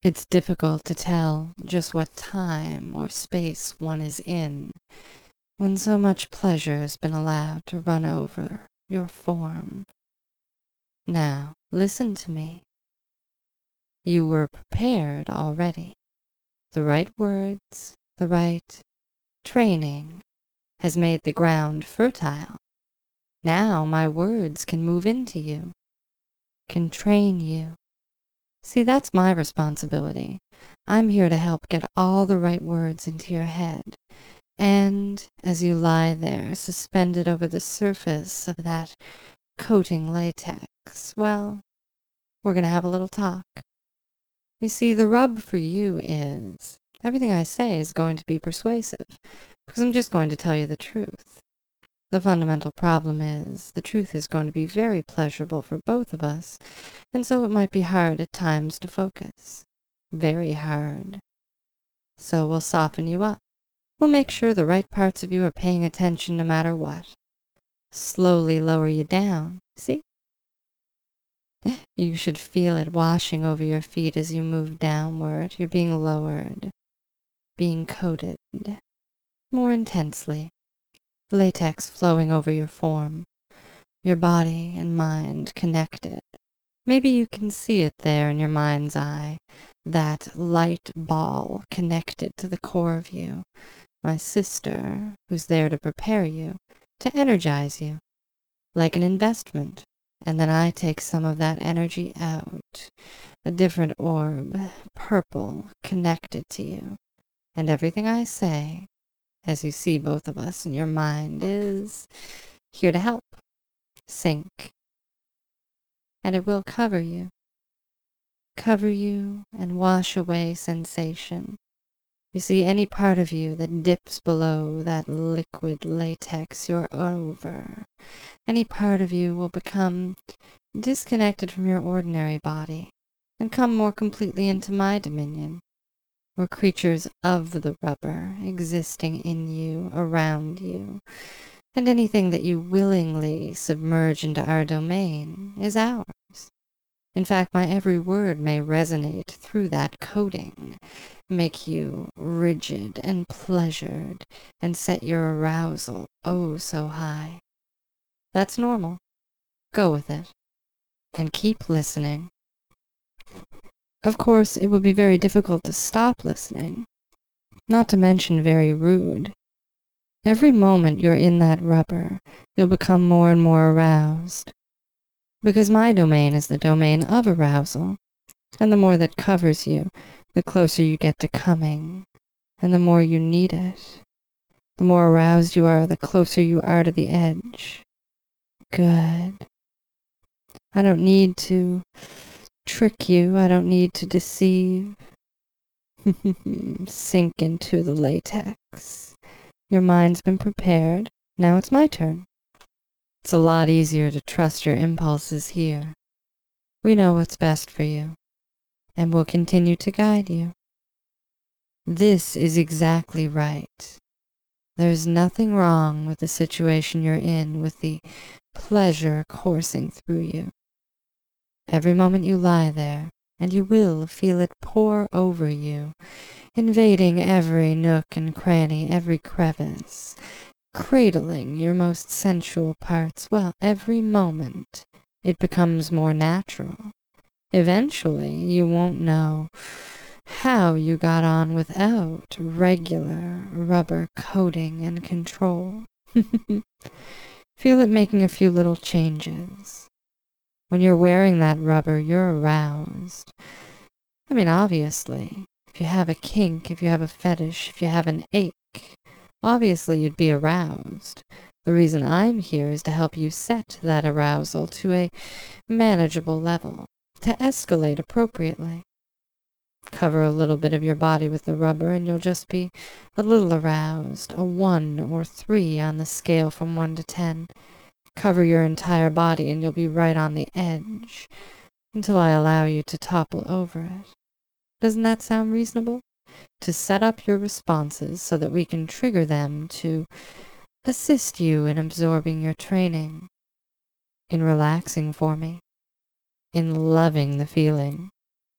It's difficult to tell just what time or space one is in when so much pleasure has been allowed to run over your form. Now, listen to me. You were prepared already. The right words, the right training has made the ground fertile. Now my words can move into you, can train you. See, that's my responsibility. I'm here to help get all the right words into your head. And as you lie there, suspended over the surface of that coating latex, well, we're going to have a little talk. You see, the rub for you is everything I say is going to be persuasive, because I'm just going to tell you the truth. The fundamental problem is the truth is going to be very pleasurable for both of us, and so it might be hard at times to focus. Very hard. So we'll soften you up. We'll make sure the right parts of you are paying attention no matter what. Slowly lower you down. See? You should feel it washing over your feet as you move downward. You're being lowered, being coated more intensely. Latex flowing over your form, your body and mind connected. Maybe you can see it there in your mind's eye, that light ball connected to the core of you. My sister, who's there to prepare you, to energize you, like an investment. And then I take some of that energy out, a different orb, purple, connected to you. And everything I say, as you see both of us in your mind, is here to help. Sink. And it will cover you. Cover you and wash away sensation. You see, any part of you that dips below that liquid latex, you're over. Any part of you will become disconnected from your ordinary body and come more completely into my dominion. We're creatures of the rubber, existing in you, around you, and anything that you willingly submerge into our domain is ours. In fact, my every word may resonate through that coating, make you rigid and pleasured, and set your arousal oh so high. That's normal. Go with it, and keep listening. Of course, it would be very difficult to stop listening, not to mention very rude. Every moment you're in that rubber, you'll become more and more aroused. Because my domain is the domain of arousal, and the more that covers you, the closer you get to coming, and the more you need it. The more aroused you are, the closer you are to the edge. Good. I don't need to trick you. I don't need to deceive. Sink into the latex. Your mind's been prepared. Now it's my turn. It's a lot easier to trust your impulses here. We know what's best for you, and we'll continue to guide you. This is exactly right. There's nothing wrong with the situation you're in, with the pleasure coursing through you. Every moment you lie there, and you will feel it pour over you, invading every nook and cranny, every crevice, cradling your most sensual parts. Well, every moment it becomes more natural. Eventually, you won't know how you got on without regular rubber coating and control. Feel it making a few little changes. When you're wearing that rubber, you're aroused. I mean, obviously, if you have a kink, if you have a fetish, if you have an ache, obviously you'd be aroused. The reason I'm here is to help you set that arousal to a manageable level, to escalate appropriately. Cover a little bit of your body with the rubber and you'll just be a little aroused, a 1 or 3 on the scale from 1 to 10. Cover your entire body and you'll be right on the edge until I allow you to topple over it. Doesn't that sound reasonable? To set up your responses so that we can trigger them to assist you in absorbing your training, in relaxing for me, in loving the feeling.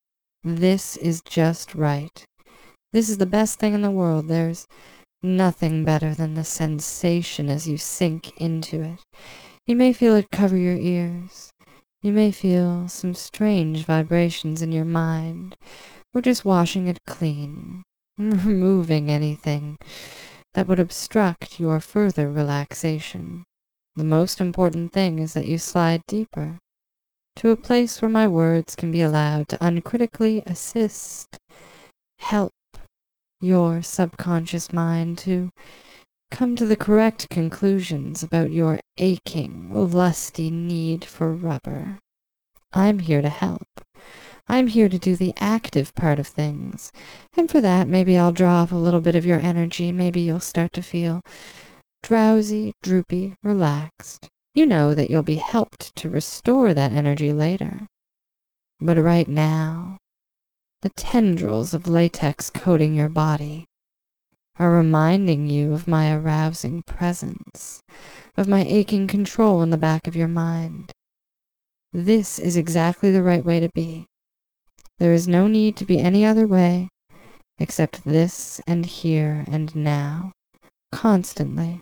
This is just right. This is the best thing in the world. There's nothing better than the sensation as you sink into it. You may feel it cover your ears. You may feel some strange vibrations in your mind. We're just washing it clean, removing anything that would obstruct your further relaxation. The most important thing is that you slide deeper, to a place where my words can be allowed to uncritically assist, help your subconscious mind to come to the correct conclusions about your aching, lusty need for rubber. I'm here to help. I'm here to do the active part of things. And for that, maybe I'll draw off a little bit of your energy. Maybe you'll start to feel drowsy, droopy, relaxed. You know that you'll be helped to restore that energy later. But right now, the tendrils of latex coating your body are reminding you of my arousing presence, of my aching control in the back of your mind. This is exactly the right way to be. There is no need to be any other way, except this and here and now, constantly.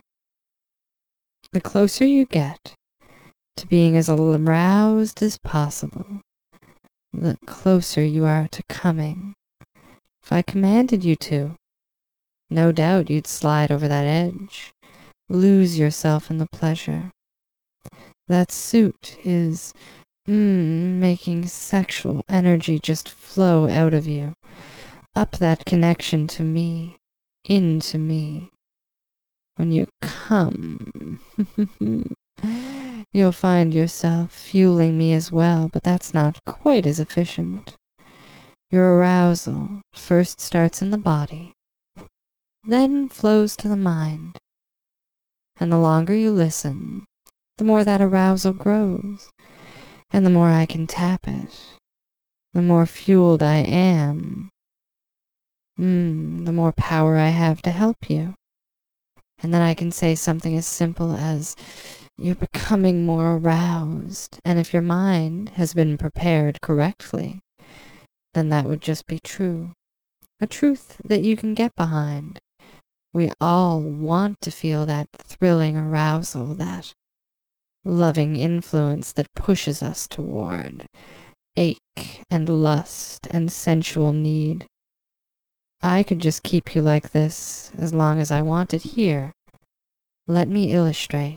The closer you get to being as aroused as possible, the closer you are to coming. If I commanded you to, no doubt you'd slide over that edge, lose yourself in the pleasure. That suit is making sexual energy just flow out of you, up that connection to me, into me. When you come, you'll find yourself fueling me as well, but that's not quite as efficient. Your arousal first starts in the body, then flows to the mind. And the longer you listen, the more that arousal grows, and the more I can tap it, the more fueled I am, the more power I have to help you. And then I can say something as simple as, you're becoming more aroused, and if your mind has been prepared correctly, then that would just be true. A truth that you can get behind. We all want to feel that thrilling arousal, that loving influence that pushes us toward ache and lust and sensual need. I could just keep you like this as long as I wanted here. Let me illustrate.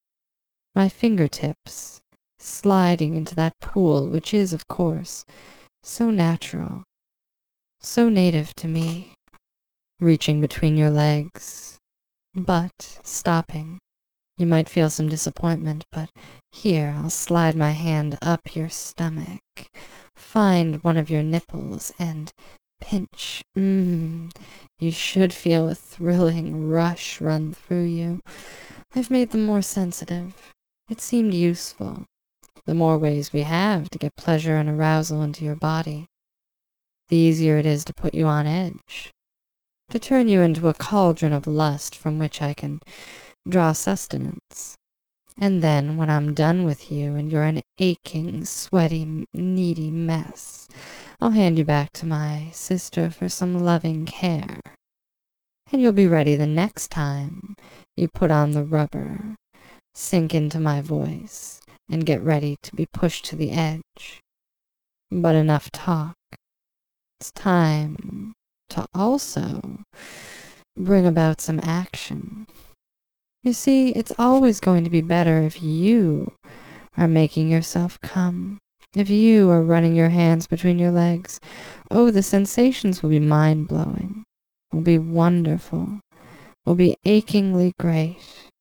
My fingertips sliding into that pool, which is, of course, so natural, so native to me, reaching between your legs, but stopping. You might feel some disappointment, but here I'll slide my hand up your stomach, find one of your nipples, and pinch. You should feel a thrilling rush run through you. I've made them more sensitive. It seemed useful. The more ways we have to get pleasure and arousal into your body, the easier it is to put you on edge, to turn you into a cauldron of lust from which I can draw sustenance. And then, when I'm done with you and you're an aching, sweaty, needy mess, I'll hand you back to my sister for some loving care. And you'll be ready the next time you put on the rubber, sink into my voice, and get ready to be pushed to the edge. But enough talk. It's time to also bring about some action. You see, it's always going to be better if you are making yourself come. If you are running your hands between your legs. Oh, the sensations will be mind-blowing, will be wonderful, will be achingly great.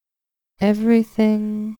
Everything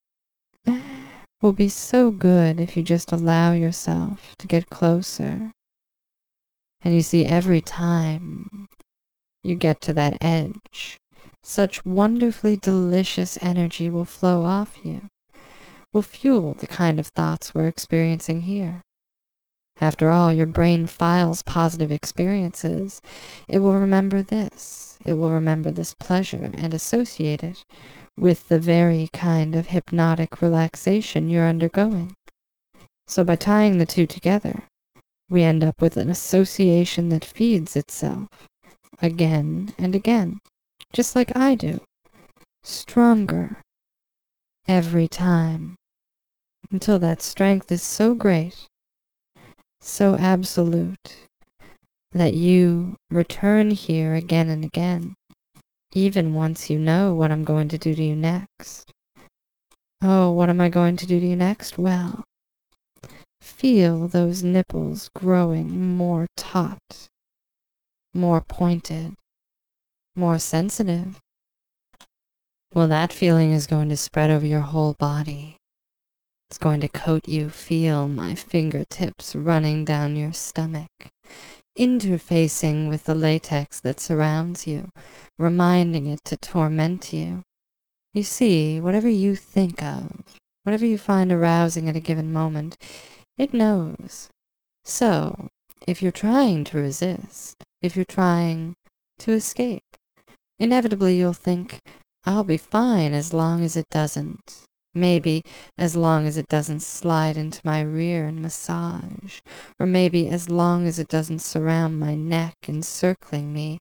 will be so good if you just allow yourself to get closer. And you see, every time you get to that edge, such wonderfully delicious energy will flow off you, will fuel the kind of thoughts we're experiencing here. After all, your brain files positive experiences. It will remember this. It will remember this pleasure and associate it with the very kind of hypnotic relaxation you're undergoing. So by tying the two together, We end up with an association that feeds itself again and again, just like I do, stronger every time, until that strength is so great, so absolute, that you return here again and again, even once you know what I'm going to do to you next. Oh, what am I going to do to you next? Well, feel those nipples growing more taut, more pointed, more sensitive. Well, that feeling is going to spread over your whole body. It's going to coat you. Feel my fingertips running down your stomach, interfacing with the latex that surrounds you, reminding it to torment you. You see, whatever you think of, whatever you find arousing at a given moment, it knows. So, if you're trying to resist, if you're trying to escape, inevitably you'll think, I'll be fine as long as it doesn't. Maybe as long as it doesn't slide into my rear and massage, or maybe as long as it doesn't surround my neck, encircling me.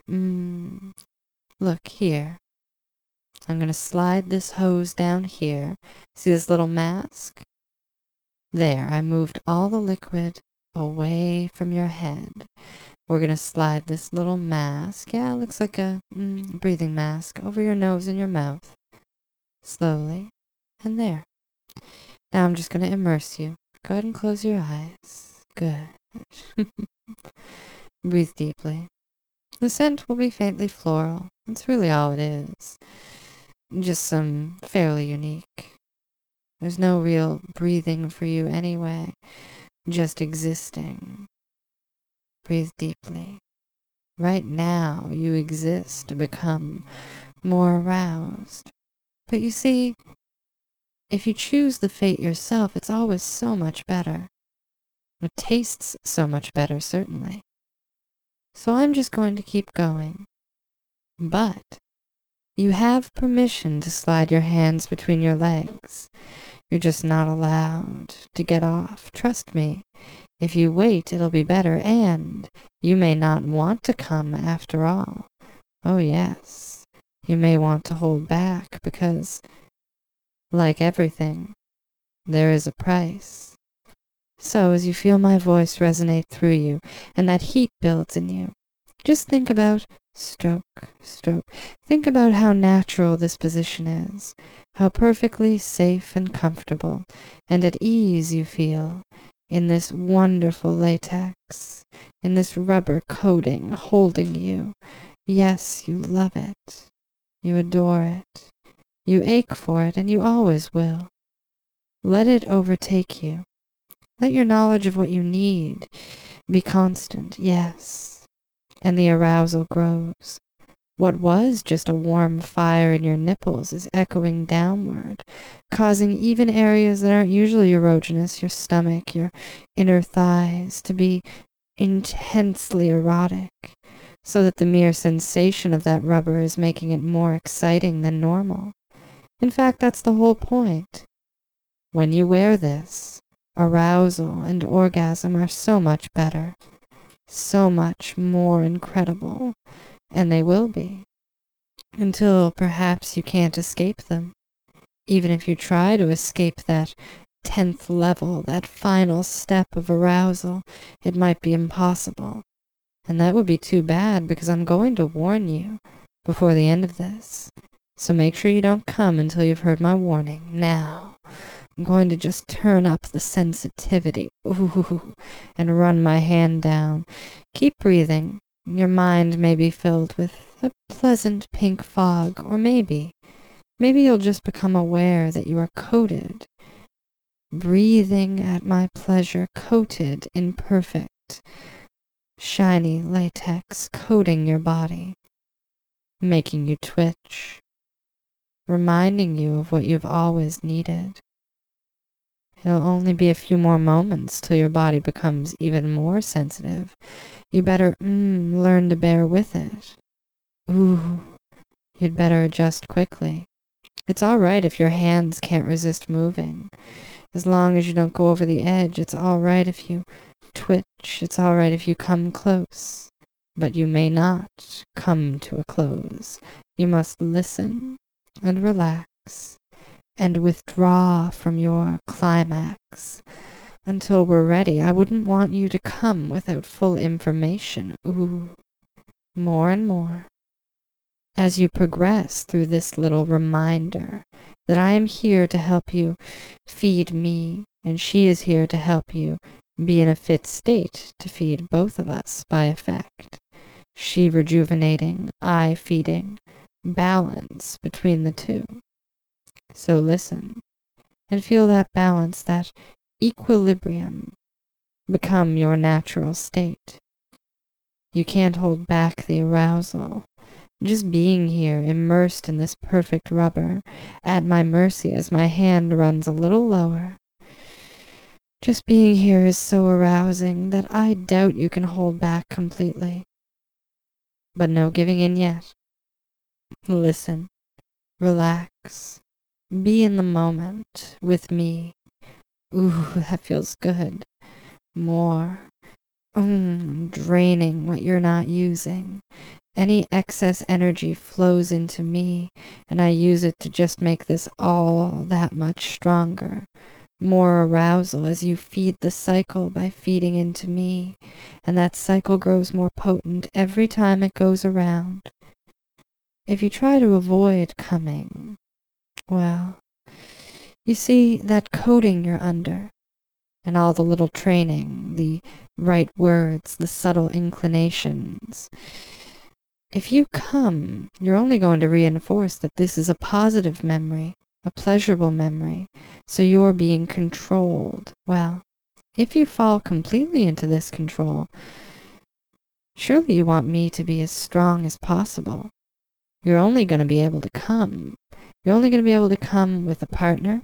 Look here. I'm going to slide this hose down here. See this little mask? There, I moved all the liquid away from your head. We're going to slide this little mask, yeah, it looks like a breathing mask, over your nose and your mouth. Slowly. And there. Now I'm just going to immerse you. Go ahead and close your eyes. Good. Breathe deeply. The scent will be faintly floral. That's really all it is. Just some fairly unique. There's no real breathing for you anyway. Just existing. Breathe deeply. Right now you exist to become more aroused. But you see, if you choose the fate yourself, it's always so much better. It tastes so much better, certainly. So I'm just going to keep going. But you have permission to slide your hands between your legs. You're just not allowed to get off. Trust me. If you wait, it'll be better, and you may not want to come after all. Oh yes, you may want to hold back because, like everything, there is a price. So as you feel my voice resonate through you and that heat builds in you, just think about stroke, stroke. Think about how natural this position is, how perfectly safe and comfortable and at ease you feel in this wonderful latex, in this rubber coating holding you. Yes, you love it. You adore it. You ache for it, and you always will. Let it overtake you. Let your knowledge of what you need be constant, yes, and the arousal grows. What was just a warm fire in your nipples is echoing downward, causing even areas that aren't usually erogenous, your stomach, your inner thighs, to be intensely erotic, so that the mere sensation of that rubber is making it more exciting than normal. In fact, that's the whole point. When you wear this, arousal and orgasm are so much better, so much more incredible, and they will be, until perhaps you can't escape them. Even if you try to escape that 10th level, that final step of arousal, it might be impossible. And that would be too bad, because I'm going to warn you before the end of this. So make sure you don't come until you've heard my warning. Now, I'm going to just turn up the sensitivity, and run my hand down. Keep breathing. Your mind may be filled with a pleasant pink fog, or maybe you'll just become aware that you are coated, breathing at my pleasure, coated in perfect, shiny latex, coating your body, making you twitch, reminding you of what you've always needed. It'll only be a few more moments till your body becomes even more sensitive. You better, learn to bear with it. Ooh, you'd better adjust quickly. It's all right if your hands can't resist moving. As long as you don't go over the edge, it's all right if you twitch. It's all right if you come close, but you may not come to a close. You must listen and relax and withdraw from your climax until we're ready. I wouldn't want you to come without full information. Ooh, more and more. As you progress through this little reminder that I am here to help you feed me, and she is here to help you be in a fit state to feed both of us by effect. She rejuvenating, I feeding, balance between the two. So listen and feel that balance, that equilibrium become your natural state. You can't hold back the arousal. Just being here, immersed in this perfect rubber, at my mercy as my hand runs a little lower. Just being here is so arousing that I doubt you can hold back completely. But no giving in yet. Listen, relax, be in the moment with me. Ooh, that feels good. More. Draining what you're not using. Any excess energy flows into me, and I use it to just make this all that much stronger. More arousal as you feed the cycle by feeding into me, and that cycle grows more potent every time it goes around. If you try to avoid coming, well, you see that coating you're under, and all the little training, the right words, the subtle inclinations. If you come, you're only going to reinforce that this is a positive memory, a pleasurable memory, so you're being controlled. Well, if you fall completely into this control, surely you want me to be as strong as possible. You're only going to be able to come. You're only going to be able to come with a partner,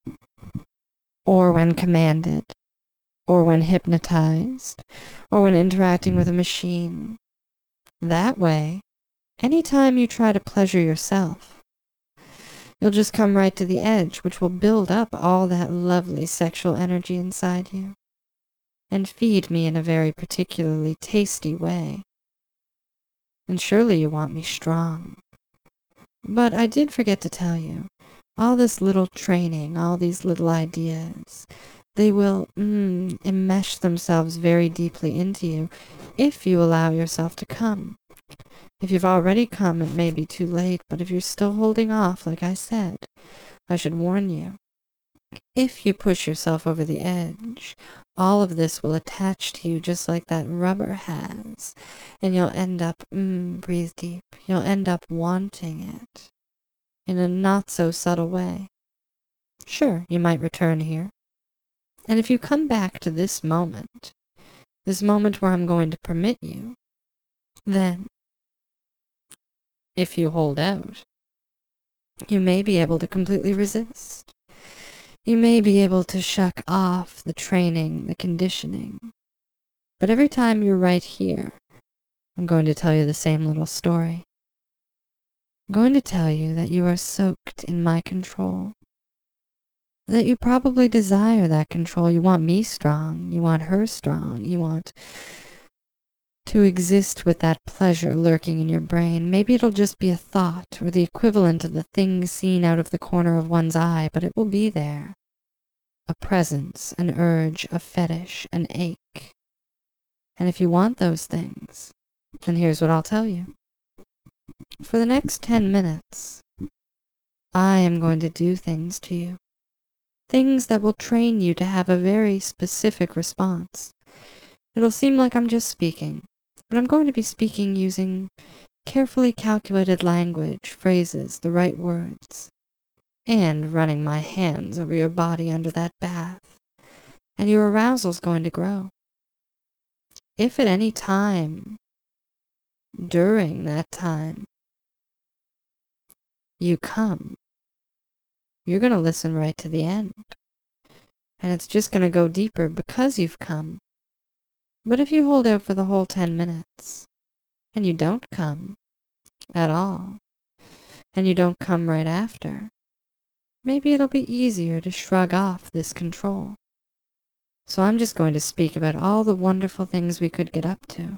or when commanded, or when hypnotized, or when interacting with a machine. That way, anytime you try to pleasure yourself, you'll just come right to the edge, which will build up all that lovely sexual energy inside you and feed me in a very particularly tasty way. And surely you want me strong. But I did forget to tell you, all this little training, all these little ideas, they will enmesh themselves very deeply into you if you allow yourself to come. If you've already come, it may be too late, but if you're still holding off, like I said, I should warn you. If you push yourself over the edge, all of this will attach to you just like that rubber has, and you'll end up, breathe deep, you'll end up wanting it in a not so subtle way. Sure, you might return here. And if you come back to this moment where I'm going to permit you, then, if you hold out, you may be able to completely resist. You may be able to shuck off the training, the conditioning. But every time you're right here, I'm going to tell you the same little story. I'm going to tell you that you are soaked in my control. That you probably desire that control. You want me strong. You want her strong. You want to exist with that pleasure lurking in your brain. Maybe it'll just be a thought or the equivalent of the thing seen out of the corner of one's eye, but it will be there. A presence, an urge, a fetish, an ache. And if you want those things, then here's what I'll tell you. For the next 10 minutes, I am going to do things to you. Things that will train you to have a very specific response. It'll seem like I'm just speaking, but I'm going to be speaking using carefully calculated language, phrases, the right words, and running my hands over your body under that bath, and your arousal's going to grow. If at any time during that time you come, you're going to listen right to the end, and it's just going to go deeper because you've come. But if you hold out for the whole 10 minutes, and you don't come at all, and you don't come right after, maybe it'll be easier to shrug off this control. So I'm just going to speak about all the wonderful things we could get up to.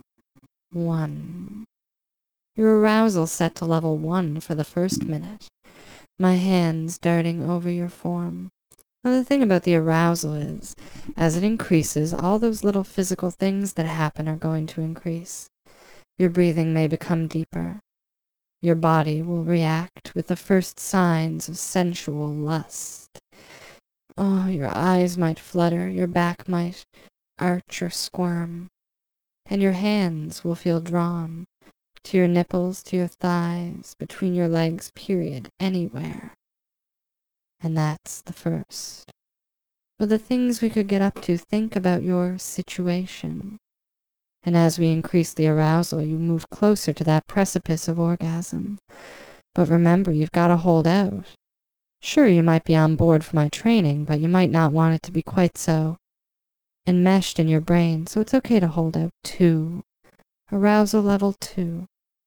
1. Your arousal set to level 1 for the first minute. My hands darting over your form. Now, the thing about the arousal is, as it increases, all those little physical things that happen are going to increase. Your breathing may become deeper. Your body will react with the first signs of sensual lust. Oh, your eyes might flutter, your back might arch or squirm, and your hands will feel drawn to your nipples, to your thighs, between your legs, period, anywhere. And that's the first. But the things we could get up to, think about your situation. And as we increase the arousal, you move closer to that precipice of orgasm. But remember, you've got to hold out. Sure, you might be on board for my training, but you might not want it to be quite so enmeshed in your brain, so it's okay to hold out 2. Arousal level 2.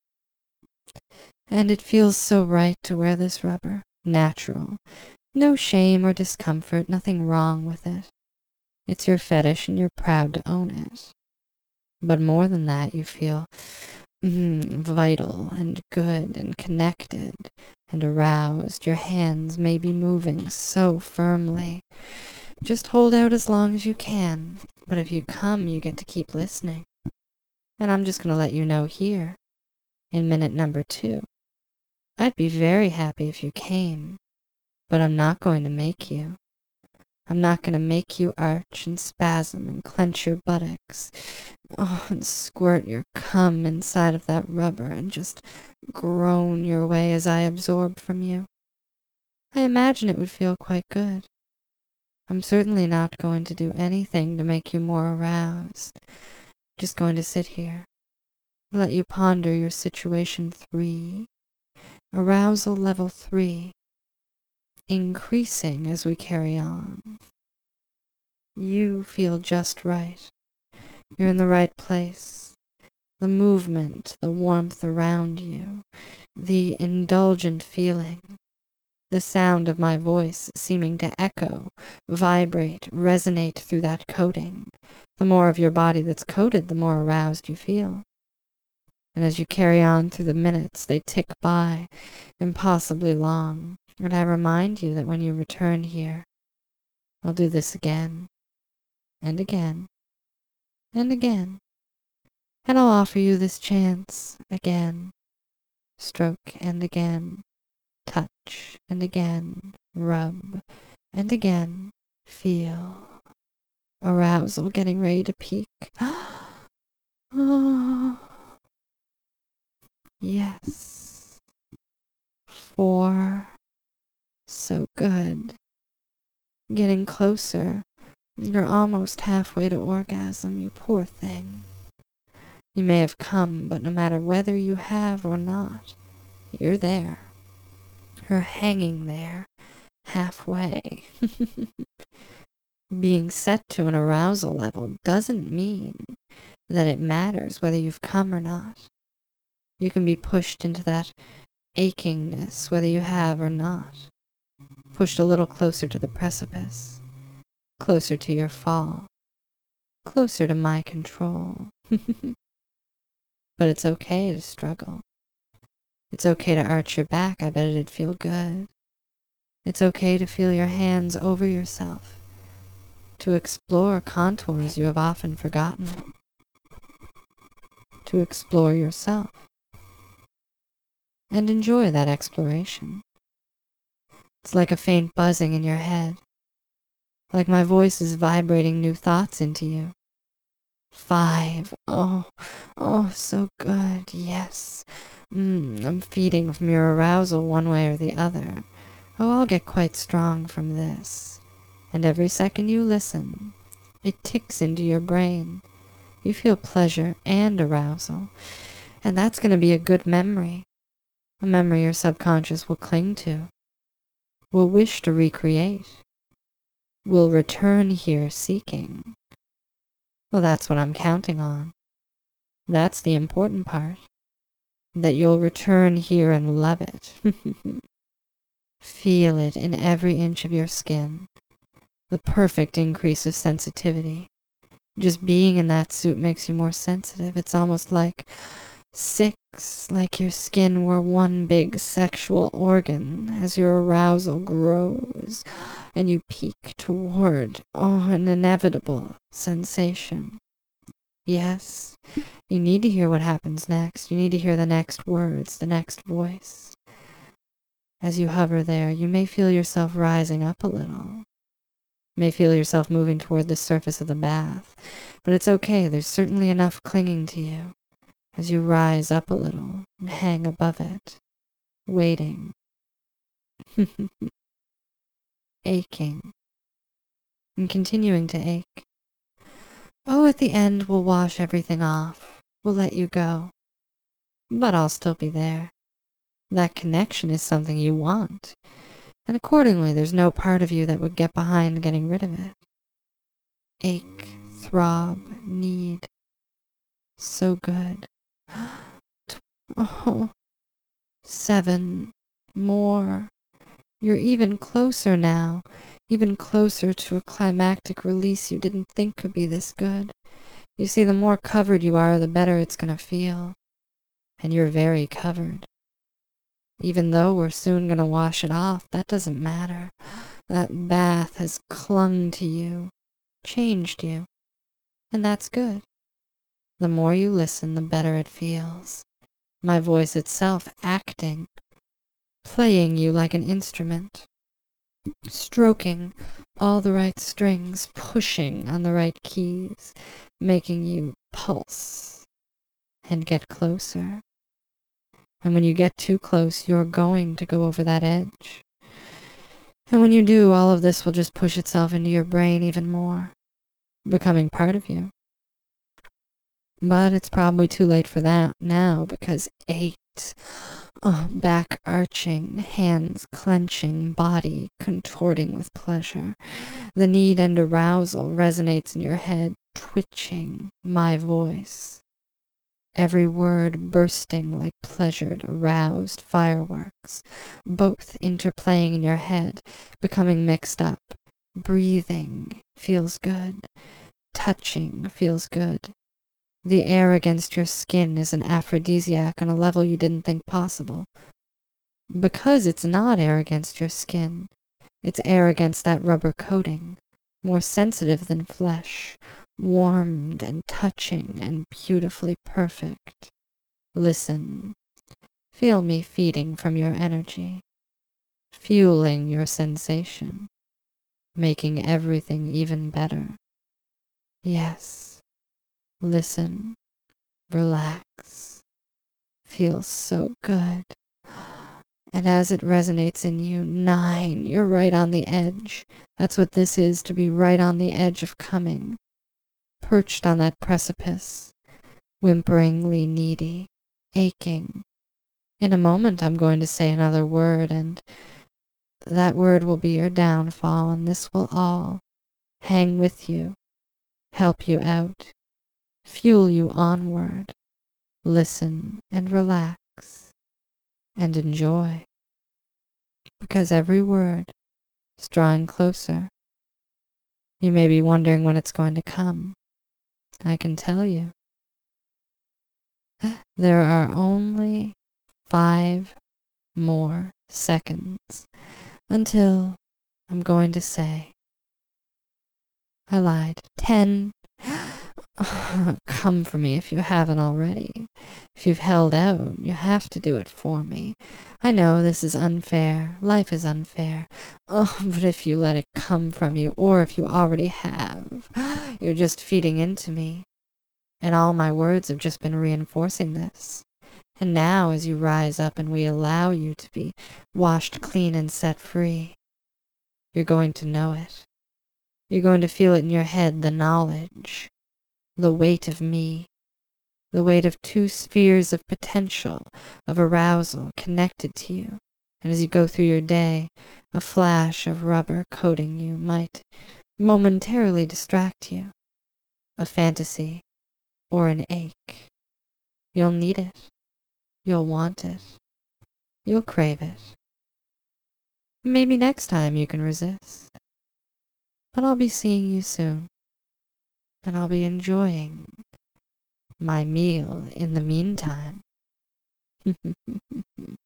And it feels so right to wear this rubber. Natural. No shame or discomfort, nothing wrong with it. It's your fetish and you're proud to own it. But more than that, you feel vital and good and connected and aroused. Your hands may be moving so firmly. Just hold out as long as you can. But if you come, you get to keep listening. And I'm just going to let you know here, in minute number 2, I'd be very happy if you came, but I'm not going to make you. I'm not going to make you arch and spasm and clench your buttocks. Oh, and squirt your cum inside of that rubber and just groan your way as I absorb from you. I imagine it would feel quite good. I'm certainly not going to do anything to make you more aroused. Just going to sit here, let you ponder your situation 3, arousal level 3, increasing as we carry on. You feel just right. You're in the right place. The movement, the warmth around you, the indulgent feeling, the sound of my voice seeming to echo, vibrate, resonate through that coating. The more of your body that's coated, the more aroused you feel. And as you carry on through the minutes, they tick by, impossibly long. And I remind you that when you return here, I'll do this again, and again, and again. And I'll offer you this chance again. Stroke and again. Touch and again. Rub and again. Feel. Arousal getting ready to peak. Oh. Yes. 4. So good. Getting closer. You're almost halfway to orgasm, you poor thing. You may have come, but no matter whether you have or not, you're there. You're hanging there, halfway. Being set to an arousal level doesn't mean that it matters whether you've come or not. You can be pushed into that achingness whether you have or not. Pushed a little closer to the precipice, closer to your fall, closer to my control. But it's okay to struggle. It's okay to arch your back. I bet it'd feel good. It's okay to feel your hands over yourself, to explore contours you have often forgotten, to explore yourself, and enjoy that exploration. It's like a faint buzzing in your head, like my voice is vibrating new thoughts into you. 5. Oh, so good. Yes. I'm feeding from your arousal one way or the other. Oh, I'll get quite strong from this. And every second you listen, it ticks into your brain. You feel pleasure and arousal. And that's going to be a good memory. A memory your subconscious will cling to, will wish to recreate, will return here seeking. Well, that's what I'm counting on. That's the important part. That you'll return here and love it. Feel it in every inch of your skin. the perfect increase of sensitivity. Just being in that suit makes you more sensitive. It's almost like like your skin were one big sexual organ as your arousal grows and you peak toward, an inevitable sensation. Yes, you need to hear what happens next. You need to hear the next words, the next voice. As you hover there, you may feel yourself rising up a little. You may feel yourself moving toward the surface of the bath, but it's okay. There's certainly enough clinging to you as you rise up a little and hang above it, waiting, aching, and continuing to ache. Oh, at the end, we'll wash everything off. We'll let you go. But I'll still be there. That connection is something you want, and accordingly, there's no part of you that would get behind getting rid of it. Ache, throb, need. So good. Oh, 7 more. You're even closer now, even closer to a climactic release you didn't think could be this good. You see, the more covered you are, the better it's gonna feel. And you're very covered. Even though we're soon gonna wash it off, that doesn't matter. That bath has clung to you, changed you, and that's good. The more you listen, the better it feels. My voice itself acting, playing you like an instrument, stroking all the right strings, pushing on the right keys, making you pulse and get closer. And when you get too close, you're going to go over that edge. And when you do, all of this will just push itself into your brain even more, becoming part of you. But it's probably too late for that now, because 8, back arching, hands clenching, body contorting with pleasure. The need and arousal resonates in your head, twitching my voice. Every word bursting like pleasured, aroused fireworks, both interplaying in your head, becoming mixed up. Breathing feels good. Touching feels good. The air against your skin is an aphrodisiac on a level you didn't think possible. Because it's not air against your skin, it's air against that rubber coating, more sensitive than flesh, warmed and touching and beautifully perfect. Listen. Feel me feeding from your energy, fueling your sensation, making everything even better. Yes. Listen, relax, feels so good. And as it resonates in you, 9, you're right on the edge. That's what this is, to be right on the edge of coming, perched on that precipice, whimperingly needy, aching. In a moment I'm going to say another word, and that word will be your downfall, and this will all hang with you, help you out, fuel you onward. Listen and relax and enjoy, because every word is drawing closer. You may be wondering when it's going to come. I can tell you. There are only 5 more seconds until I'm going to say, I lied, 10. Come for me if you haven't already. If you've held out, you have to do it for me. I know this is unfair. Life is unfair. But if you let it come from you, or if you already have, you're just feeding into me. And all my words have just been reinforcing this. And now, as you rise up and we allow you to be washed clean and set free, you're going to know it. You're going to feel it in your head, the knowledge. The weight of me, the weight of 2 spheres of potential, of arousal connected to you, and as you go through your day, a flash of rubber coating you might momentarily distract you, a fantasy or an ache. You'll need it, you'll want it, you'll crave it. Maybe next time you can resist. But I'll be seeing you soon, and I'll be enjoying my meal in the meantime.